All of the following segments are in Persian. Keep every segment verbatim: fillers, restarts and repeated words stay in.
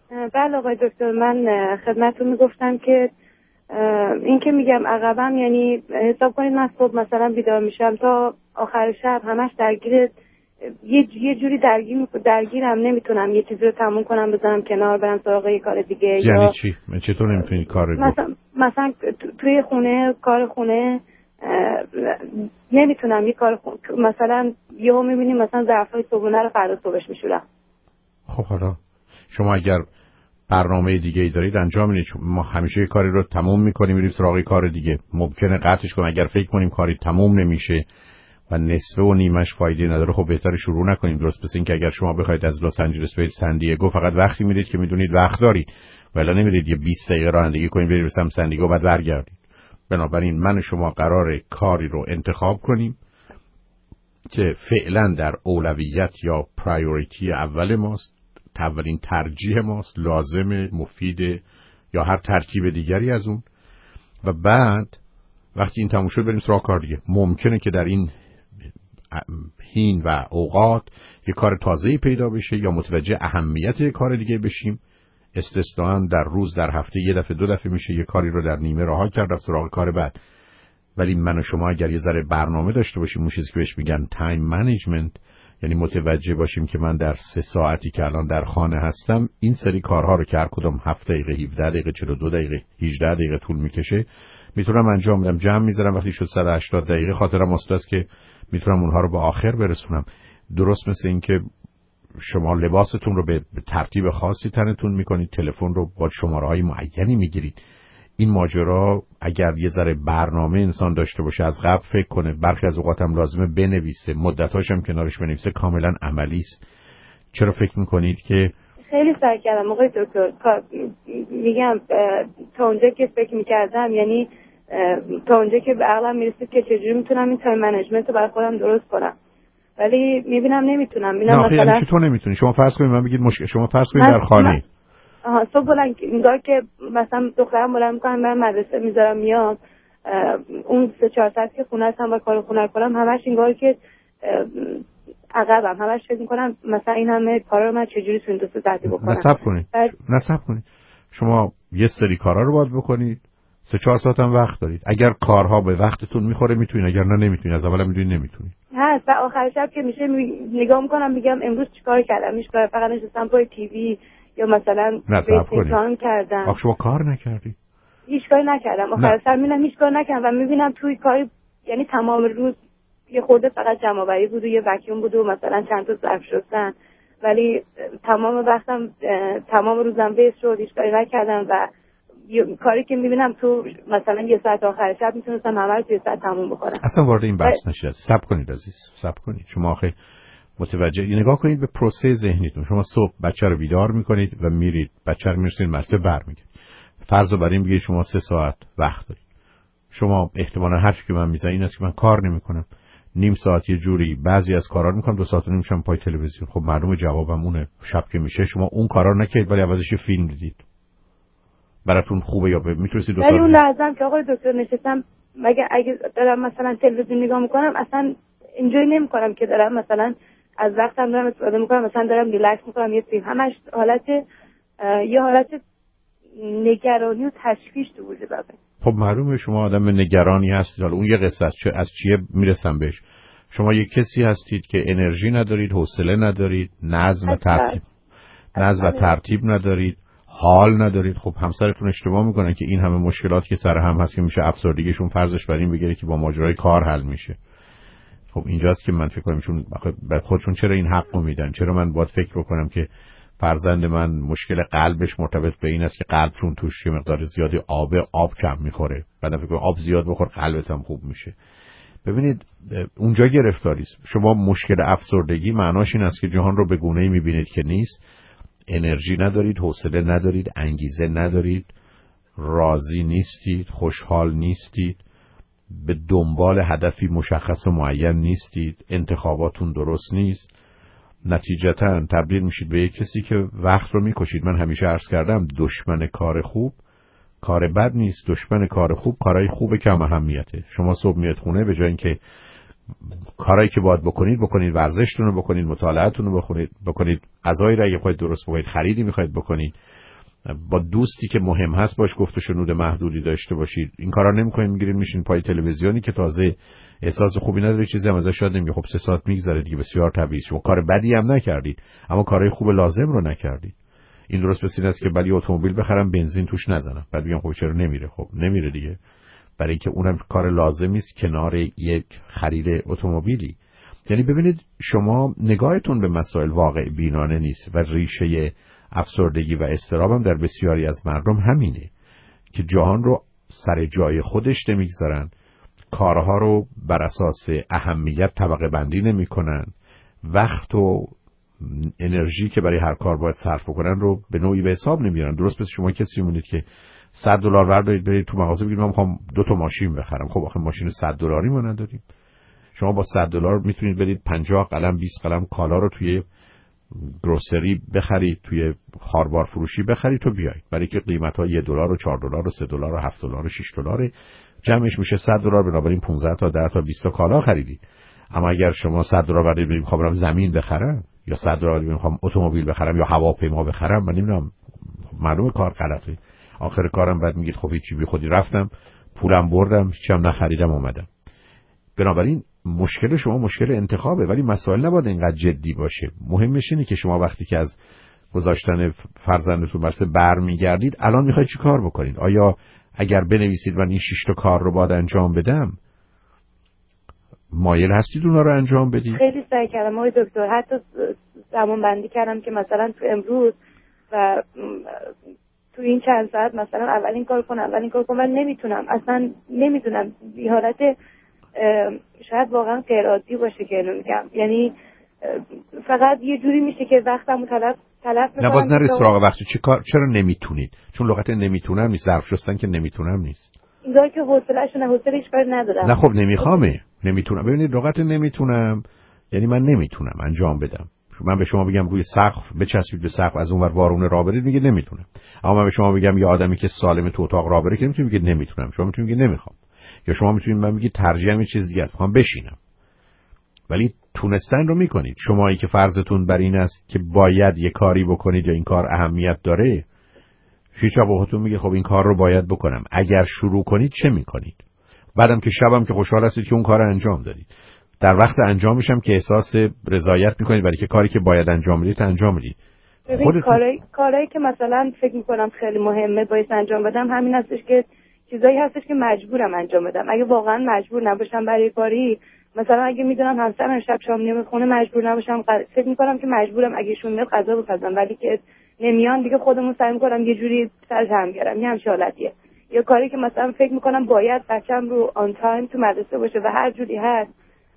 بله آقای دکتر، من خدمتتون میگفتم که این که میگم عقبم، یعنی حساب کنید من صبح مثلا بیدار میشم تا آخر شب همش درگیر یه یه جوری درگیر درگیرم، نمیتونم یه چیزی رو تموم کنم بزنم کنار برم سراغ یه کار دیگه. یعنی یا چی؟ من چطور نمیتونی کار رو مثلا مثلا توی خونه کار خونه نمیتونم یه کار خونه مثلا یهو میبینیم مثلا ظرفای صبحونه رو فردا صبحش میشورم. خب حالا شما اگر برنامه دیگه ای دارید انجام میدید. ما همیشه یه کاری رو تموم میکنیم میریم سراغ کار دیگه. ممکنه قطعش کنیم اگر فکر کنیم کاری تموم نمیشه و نصفه و نیمش فایده نداره، خب بهتره شروع نکنیم. درست مثل این که اگر شما بخواید از لس آنجلس برید سن دیگو فقط وقتی میرید که میدونید وقت دارید، ولی نمیرید یه بیست دقیقه رانندگی کنید برید به سن دیگو بعد برگردید. بنابراین من و شما قراره کاری رو انتخاب کنیم که فعلا در اولویت یا پرایوریتی اول ماست، اولین ترجیح ماست، لازم، مفید یا هر ترکیب دیگری از اون، و بعد وقتی این تموم شد بریم سراغ کار دیگه. ممکنه که در این حین و اوقات یه کار تازه‌ای پیدا بشه یا متوجه اهمیت یه کار دیگه بشیم. استثناً در روز در هفته یه دفعه دو دفعه میشه یه کاری رو در نیمه رها کرد رفت سراغ کار بعد. ولی من و شما اگر یه ذره برنامه داشته باشیم، اون چیزی که بهش میگن تایم منیجمنت، یعنی متوجه باشیم که من در سه ساعتی که الان در خانه هستم این سری کارها رو که هر کدوم هفت دقیقه، هفده دقیقه، چهل و دو دقیقه، هجده دقیقه طول میکشه میتونم انجام بدم. جمع میذارم وقتی شد صد و هشتاد دقیقه خاطرم است که میتونم اونها رو به آخر برسونم. درست مثل این که شما لباستون رو به ترتیب خاصی تنتون میکنید، تلفن رو با شماره‌های معینی میگیرید. این ماجرا اگر یه ذره برنامه انسان داشته باشه، از قبل فکر کنه، برخی از اوقات هم لازمه بنویسه، مدت‌هاش هم کنارش بنویسه، کاملا عملی است. چرا فکر میکنید که خیلی سعی کردم آقای دکتر، میگم تا اونجا که فکر میکردم، یعنی تا اونجا که به عقلم میرسید که چجوری میتونم این تایم منیجمنت رو برای خودم درست کنم، ولی میبینم نمیتونم. میبینم مثلا یعنی چطور نمیتونی؟ شما فرض کنید من بگید مشکل شما فرض کنید در خانه آها صبح بلند انگار که مثلا دخترم بلند میکنم برم مدرسه میذارم میام، اون سه چهار ساعت که خونه هستم و کار خونه کنم همش انگار که عقبم، همش فکر میکنم مثلا این همه کارا رو من چجوری تو این دو سه ساعتی بکنم. نصب کنید بعد... نصب کنید. شما یه سری کارا رو باید بکنید، سه چهار ساعت هم وقت دارید. اگر کارها به وقتتون میخوره میتونید، اگر نه نمیتونید. از اول میدونید نمیتونید. هست و آخر شب که میشه نگاه میکنم میگم امروز چیکار کردم، میشه فقط نشستم پای تیوی یا مثلا بیتینگ کردم. آخه شما کار نکردی؟ هیچ کاری نکردم. آخر شب میبینم هیچ کار نکردم و میبینم توی کاری، یعنی تمام روز یه خورده فقط جمع آوری بود و یه وکیوم بود و مثلا چند تا ظرف شستن، ولی تمام وقتم تمام روزم ویست شد، هیچ کاری نکردم و کاری که میبینم تو مثلا یه ساعت آخر شب میتونستم همه رو توی ساعت تموم بکنم. اصلا وارد این بحث نشید. صبر کنید عزیز، صبر کنید. شما آخه متوجه نگاه کنید به پروسه ذهنیتون. شما صبح بچه رو بیدار میکنید و میرید بچه رو میرسونید مدرسه برمیگردید. فرض رو بر این بگید شما سه ساعت وقت دارید. شما احتمالاً حرفی که من میزنم این است که من کار نمیکنم، نیم ساعت یه جوری بعضی از کارا رو میکنم، دو ساعت و نیم میشم پای تلویزیون. خب معلومه جوابم اونه. شب که میشه شما اون کارا رو نکردید ولی عوضش فیلم دیدید. براتون خوبه یا میتونید دو ساعت ولی اون لحظه که آقای دکتر نشستم، مگه اگه دارم مثلا تلویزیون نگاه میکنم اصلا انجوی نمیکنم که دارم مثلا از وقتم دارم استفاده میکنم، مثلا دارم ریلکس میکنم یه فیلم، همش حالت یه حالت نگرانی و تشویش تو وجود داره. خب معلومه شما آدم نگرانی هستید. حالا اون یه قصه است، چه از چیه میرسم بهش. شما یه کسی هستید که انرژی ندارید، حوصله ندارید، نظم و ترتیب نظم و ترتیب ندارید، حال ندارید. خب همسرتون اشتباه میکنن که این همه مشکلات که سر هم هست که میشه افسردگیشون فرضش بر این بگیره که با ماجرای کار حل میشه. خب اینجاست که من فکر کنم چون به خودشون چرا این حقو میدن؟ چرا من باید فکر بکنم که فرزند من مشکل قلبش مرتبط به این است که قلبشون توش یه مقدار زیادی آب آب کم میخوره، بعد فکر کنم آب زیاد بخور قلبت هم خوب میشه. ببینید اونجا گرفتاری است. شما مشکل افسردگی معناش این است که جهان رو به گونه‌ای میبینید که نیست، انرژی ندارید، حوصله ندارید، انگیزه ندارید، راضی نیستید، خوشحال نیستید، به دنبال هدفی مشخص و معین نیستید، انتخاباتون درست نیست. نتیجتاً تبدیل میشید به یک کسی که وقت رو میکشید. من همیشه عرض کردم دشمن کار خوب کار بد نیست، دشمن کار خوب کارهای خوب کم اهمیته. شما صبح میاد خونه به جای اینکه کارهایی که باید بکنید بکنید، ورزشتون رو بکنید، مطالعه‌تون رو بخونید بکنید، غذایی را اگه خواهید درست بکنید، خریدی میخواید بکنید، با دوستی که مهم هست باش گفت و شنود محدودی داشته باشید. این کارا نمی‌کنید، میگیرید میشین پای تلویزیونی که تازه احساس خوبی نداره، چیزی هم ازش یاد نمیگیره. خب سه ساعت میگذره دیگه، بسیار طبیعی. شما کار بدی هم نکردید اما کارهای خوب لازم رو نکردید. این درست مثل این است که ولی اتومبیل بخرم بنزین توش نزنم، بعد میگم خب چرا نمیره؟ خب نمیره دیگه، برای اینکه اونم کار لازمی است کنار یک خرید اتومبیلی. یعنی ببینید شما نگاهتون به مسائل واقع بینانه نیست و ریشه افسردگی و اضطراب هم در بسیاری از مردم همینه که جهان رو سر جای خودش نمیگذارن، کارها رو بر اساس اهمیت طبقه بندی نمی کنن، وقت و انرژی که برای هر کار باید صرف کنن رو به نوعی به حساب نمیارن. درست مثل شما کسی مونید که صد دلار بردارید برید تو مغازه بگید من میخوام دو تا ماشین بخرم. خب آخه ماشین صد دلاری ما نداریم. شما با صد دلار میتونید برید پنجاه قلم بیست قلم کالا رو توی گروسری بخرید، توی خاربار فروشی بخرید تو بیایید، برای که قیمت‌ها یک دلار و چهار دلار و سه دلار و هفت دلار و شش دلار جمعش میشه صد دلار، بنابراین پانزده تا ده تا بیست تا کالا خریدید. اما اگر شما صد دلار بردارید برید میخوام زمین بخرم یا صد دلار میخوام اتومبیل بخرم یا هواپیما بخرم، من نمیدونم، معلومه کار غلطه. آخر کارم بعد میگید خب هیچی، بی خودی رفتم پولم بردم هیچی هم نخریدم اومدم. بنابراین مشکل شما مشکل انتخابه، ولی مسائل نباید اینقدر جدی باشه. مهمش اینه که شما وقتی که از گذاشتن فرزندتون بسته برمیگردید الان میخواید چی کار بکنید؟ آیا اگر بنویسید من این شش تا کار رو باید انجام بدم مایل هستید اونا رو انجام بدید؟ خیلی سعی کردم آقای دکتر، حتی زمان بندی کردم که مثلا تو امروز و تو این چند ساعت مثلا اولین کار کنم اولین کار کنم، ولی نمیتونم، اصلا نمیدونم. این حالت شاید واقعا غیر عادی باشه که اینو میگم، یعنی فقط یه جوری میشه که وقتمو تلف تلف میکنم. نه باز نری سراغ وقتی چه کار، چرا نمیتونید؟ چون لغت نمیتونم نیست، ظرف شستن که نمیتونم نیست. اینجا که حوصله‌اش نه، حوصله هیچ کاری ندارم. نه خب نمیخوامه، نمیتونم. ببینید لغت نمیتونم یعنی من نمیتونم انجام بدم. من به شما بگم روی سقف بچسبید به سقف از اونور وارونه راه برید میگه نمیتونم. اما من به شما بگم یه آدمی که سالم تو اتاق راه بره که نمیتونه بگه نمیتونم. شما میتونید بگید نمیخوام. یا شما میتونید من بگید ترجیحم یه چیز دیگه است، میخوام بشینم. ولی تونستن رو میکنید. شمایی که فرضتون بر این است که باید یه کاری بکنید یا این کار اهمیت داره، شیشا بهتون میگه خب این کار رو باید بکنم. اگر شروع کنید چه میکنید؟ بعدم که شبم که خوشحال هستید که اون کار رو انجام دادید. در وقت انجامش هم که احساس رضایت میکنید برای که کاری که باید انجام بدید انجام بدید. خودتون کارایی کارایی که مثلا فکر میکنم خیلی مهمه باید انجام بدم همین هستش که چیزایی هستش که مجبورم انجام بدم. اگه واقعا مجبور نباشم برای کاری، مثلا اگه میدونم همسرم شب شام نمیخونه مجبور نباشم، فکر میکنم که مجبورم اگه شون میاد غذا بپزم، ولی که نمیان دیگه خودمون سعی میکنم یه جوری سرش هم بیارم. یه همچین حالتیه. یا کاری که مثلا فکر میکنم باید بچه‌م رو آن تایم تو مدرسه باشه و هر جوری هست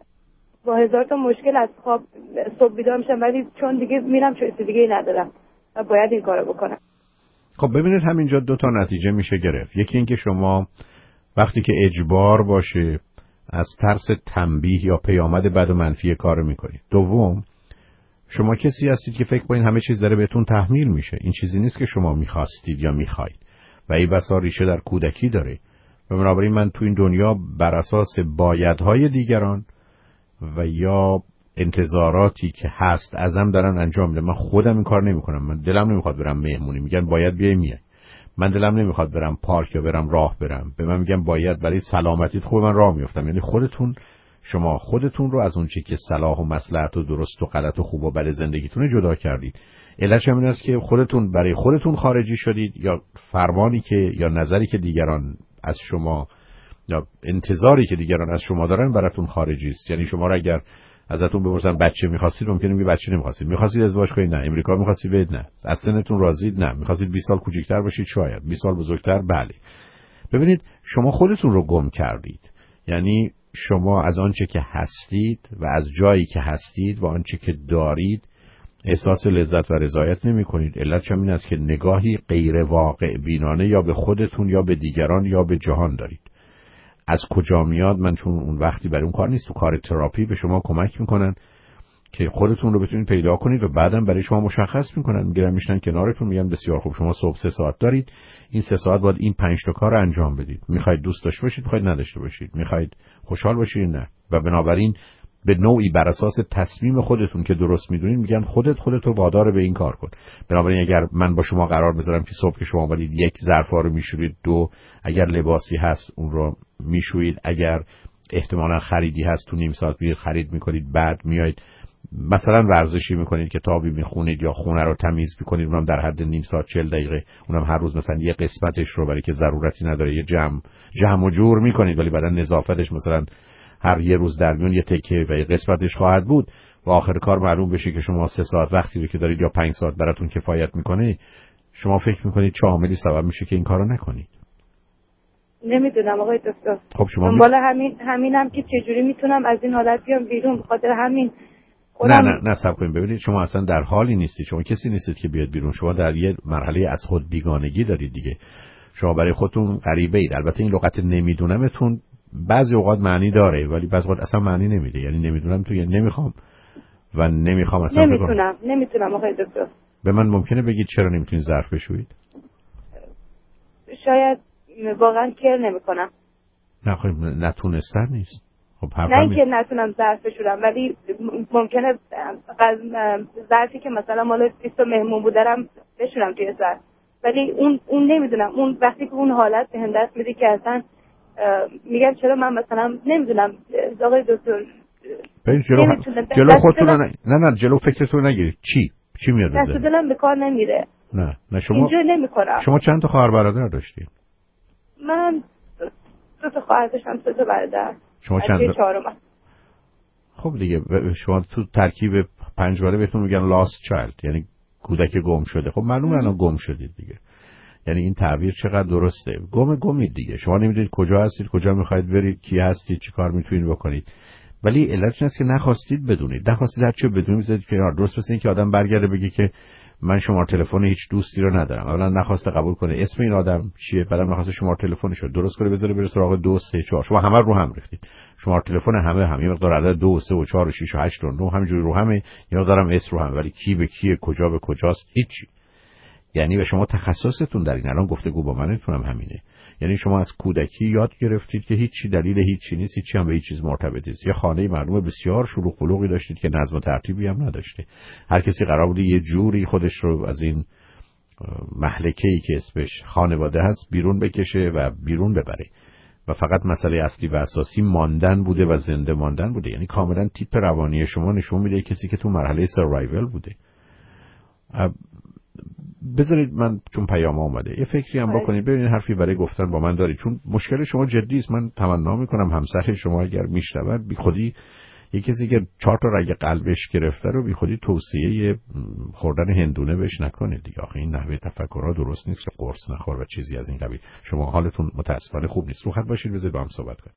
با هزار تا مشکل از خواب صبح بیدار میشم، ولی چون دیگه میرم چیز دیگه ای ندارم و باید این کارو بکنم. خب ببینید همینجا دو تا نتیجه میشه گرفت. یکی اینکه شما وقتی که اجبار باشه از ترس تنبیه یا پیامد بد و منفی کارو میکنید. دوم شما کسی هستید که فکر کنید همه چیز داره بهتون تحمیل میشه. این چیزی نیست که شما میخواستید یا میخواید و این بسا ریشه در کودکی داره. و بنابراین من تو این دنیا بر اساس بایدهای دیگران و یا انتظاراتی که هست ازم دارن انجام میدن. من خودم این کار نمیکنم. من دلم نمیخواد برم مهمونی، میگن باید بیای میای. من دلم نمیخواد برم پارک یا برم راه برم، به من میگن باید برای سلامتیت. خوب من راه میافتم. یعنی خودتون شما خودتون رو از اون چیزی که صلاح و مصلحت و درست و غلط و خوب و بد زندگیتون جدا کردید. علتش همین است که خودتون برای خودتون خارجی شدید یا فرمانی که یا نظری که دیگران از شما یا انتظاری که دیگران از شما دارن براتون خارجی است. یعنی شما را اگر ازتون بپرسن بچه می‌خواستید ممکنه میگه بچه نمی‌خواستید. می‌خواستید ازدواج کنید؟ نه. امریکا می‌خواستید برید؟ نه. از سنتون راضید؟ نه. می‌خواستید بیست سال کوچیک‌تر باشید؟ شاید. بیست سال بزرگتر؟ بله. ببینید شما خودتون رو گم کردید. یعنی شما از آنچه که هستید و از جایی که هستید و آنچه که دارید احساس لذت و رضایت نمی‌کنید. علتش این است که نگاهی غیر واقع بینانه یا به خودتون یا به دیگران یا به جهان دارید. از کجا میاد؟ من چون اون وقتی برای اون کار نیست. تو کار تراپی به شما کمک میکنن که خودتون رو بتونید پیدا کنید و بعدم برای شما مشخص میکنن، میگیرن میشنن کنارتون میگن بسیار خوب شما صبح سه ساعت دارید، این سه ساعت باید این پنج تا کار رو انجام بدید. میخواید دوست داشته باشید، میخواید نداشته باشید، میخواید خوشحال باشید، نه. و بنابراین به نوعی بر اساس تصمیم خودتون که درست میدونین میگن خودت خودتو وادار به این کار کن. بنابراین اگر من با شما قرار بذارم که صبح که شما اومدید یک ظرفا رو میشورید، دو اگر لباسی هست اون رو میشویید، اگر احتمالاً خریدی هست تو نیم ساعت میرید خرید میکنید، بعد میایید مثلا ورزشی میکنید، کتابی میخونید یا خونه رو تمیز میکنید، اونم در حد نیم ساعت چهل دقیقه، اونم هر روز مثلا یه قسمتش رو، برای که ضرورتی نداره یه جمع جمع و جور میکنید، ولی بعدن نظافتش مثلا هر یه روز در میون یه تکه و یه قسمتش خواهد بود و آخر کار معلوم بشه که شما سه ساعت وقتی رو که دارید یا پنج ساعت براتون کفایت میکنه، شما فکر میکنید چه عاملی سبب میشه که این کارو نکنید؟ نمیدونم آقای دکتر. خب شما دنبال همین همینم که چجوری میتونم از این حالت بیام بیرون، به خاطر همین خودم... نه نه نه صبر کنید ببینید، شما اصلا در حالی نیستید، شما کسی نیستید که بیاد بیرون، شما در یه مرحله از خود بیگانگی دارید دیگه، شما برای خودتون غریبه اید. البته این لغت نمیدونمتون بعضی اوقات معنی داره ولی بعضی اوقات اصلا معنی نمیده، یعنی نمیدونم تو یعنی نمیخوام و نمیخوام اصلا نمیتونم بگم. نمیتونم آقای دکتر. به من ممکنه بگید چرا نمیتونید ظرف بشویید؟ شاید واقعا کیر نمیکنم. نه خب نتونستن نیست. خب نه اینکه نتونم ظرف بشورم، ولی ممکنه ظرفی که مثلا مال بیست مهمون بودم بشورم توی ظرف، ولی اون اون نمیدونم، اون وقتی که اون حالت به هم دست میده که اصلا میگم چرا من مثلا نمیدونم آقای دکتر جلو جلو خودتون نه نه جلو فکرتون نگیرید. چی چی میاد بزنید؟ دست دلم به کار نمیره. نه نه شما اینجوری نمیکنم. شما چند تا خواهر برادر داشتید؟ من دو تا خواهر داشتم، سه تا برادر. شما چند چهارم؟ خب دیگه شما تو ترکیب پنجواره بهتون میگن لاست چایلد، یعنی کودک گم شده. خب معلومه الان گم شدید دیگه. یعنی این تعبیر چقدر درسته؟ گم گمید دیگه. شما نمیدونید کجا هستید، کجا میخواید برید، کی هستید، چی کار میتونید بکنید. ولی علتش این است که نخواستید بدونید. نخواستید هر چی بدونید بذارید کنار. درست مثل این که آدم برگرده بگه که من شماره تلفن هیچ دوستی رو ندارم. اولا نخواسته قبول کنه اسم این آدم چیه، بعدم نخواسته شماره تلفنش رو درست کنه بذاره بره سراغ دو سه چهار. شما همه رو هم ریختید. شماره تلفن همه هم یه مقدار عدد دو سه و چهار و شش و هشت و نه همینجوری رو همه، یه مقدارم اسم رو هم، ولی کی به کیه، کجا به کجاست، هیچی. یعنی به شما تخصصتون در این الان گفتگو با منتونم همینه. یعنی شما از کودکی یاد گرفتید که هیچی دلیل هیچی نیست، هیچی هم به هیچ چیز مرتبط نیست. یه خانه معلومه بسیار شلوغ خلوقی داشتید که نظم و ترتیبی هم نداشته. هر کسی قرار بود یه جوری خودش رو از این مهلکه‌ای که اسمش خانواده هست بیرون بکشه و بیرون ببره و فقط مسئله اصلی و اساسی ماندن بوده و زنده ماندن بوده. یعنی کاملا تیپ روانی شما نشون میده کسی که تو مرحله سروایول بوده. بذارید من چون پیام اومده یه فکری هم بکنید، ببینید حرفی برای گفتن با من دارید، چون مشکل شما جدی است. من تمنا میکنم همسر شما اگر میشنود بی خودی یه کسی که چهار تا رگ قلبش گرفته رو بی خودی توصیه خوردن هندونه بهش نکنید دیگه. آخه این نحوه تفکرها درست نیست که قرص نخور و چیزی از این قبیل. شما حالتون متاسفانه خوب نیست. رو خط باشید بذارید با هم صحبت کنیم.